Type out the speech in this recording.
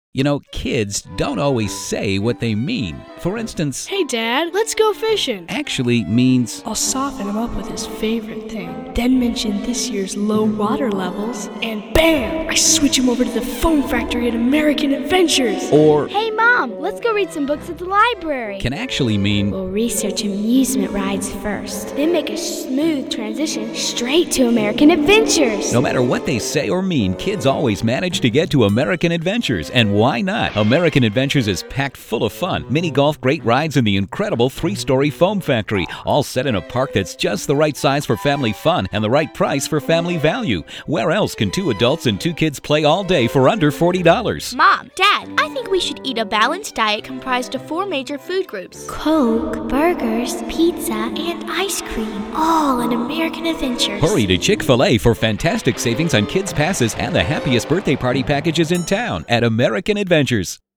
You know, kids don't always say what they mean. For instance, Hey Dad, let's go fishing. actually means, I'll soften him up with his favorite thing, then mention this year's low water levels, and bam! I switch him over to the foam factory at American Adventures. or Hey Mom, let's go read some books at the library. can actually mean, We'll research amusement rides first, then make a smooth transition straight to American Adventures. no matter what they say or mean, kids always manage to get to American Adventures. And why not? American Adventures is packed full of fun, mini golf, great rides, and the incredible 3-story foam factory, all set in a park that's just the right size for family fun and the right price for family value. Where else can 2 adults and 2 kids play all day for under $40? Mom, Dad, I think we should eat a balanced diet comprised of 4 major food groups. Coke, burgers, pizza, and ice cream, all in American Adventures. Hurry to Chick-fil-A for fantastic savings on kids' passes and the happiest birthday party packages in town at American Adventures.